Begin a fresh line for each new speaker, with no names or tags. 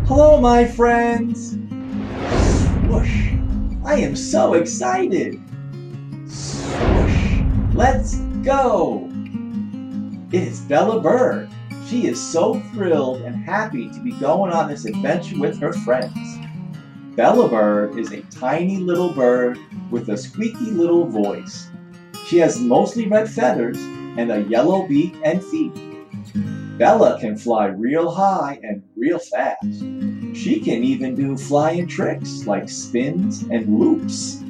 Hello, my friends! Swoosh! I am so excited! Swoosh! Let's go! It is Bella Bird. She is so thrilled and happy to be going on this adventure with her friends. Bella Bird is a tiny little bird with a squeaky little voice. She has mostly red feathers and a yellow beak and feet. Bella can fly real high and real fast. She can even do flying tricks like spins and loops.